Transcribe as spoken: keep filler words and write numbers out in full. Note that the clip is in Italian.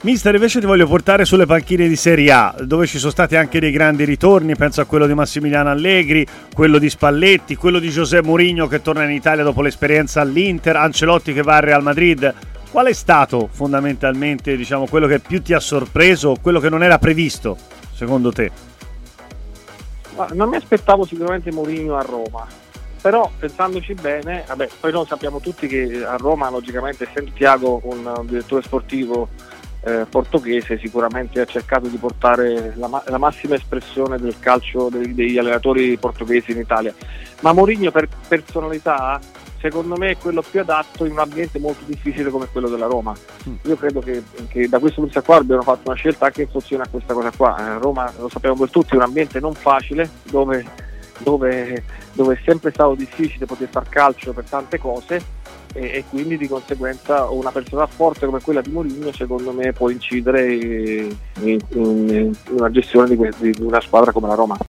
Mister, invece ti voglio portare sulle panchine di Serie A, dove ci sono stati anche dei grandi ritorni, penso a quello di Massimiliano Allegri, quello di Spalletti, quello di José Mourinho che torna in Italia dopo l'esperienza all'Inter, Ancelotti che va al Real Madrid. Qual è stato fondamentalmente, diciamo, quello che più ti ha sorpreso, quello che non era previsto, secondo te? Ma non mi aspettavo sicuramente Mourinho a Roma, però pensandoci bene, vabbè, poi noi sappiamo tutti che a Roma, logicamente, essendo Thiago un, un direttore sportivo Eh, portoghese, sicuramente ha cercato di portare la, ma- la massima espressione del calcio dei- degli allenatori portoghesi in Italia, ma Mourinho per personalità secondo me è quello più adatto in un ambiente molto difficile come quello della Roma. Io credo che, che da questo punto di vista qua abbiano fatto una scelta anche in funzione a questa cosa qua. eh, Roma, lo sappiamo per tutti, è un ambiente non facile dove, dove, dove è sempre stato difficile poter far calcio per tante cose, e quindi di conseguenza una persona forte come quella di Mourinho secondo me può incidere in, in, in una gestione di, di una squadra come la Roma.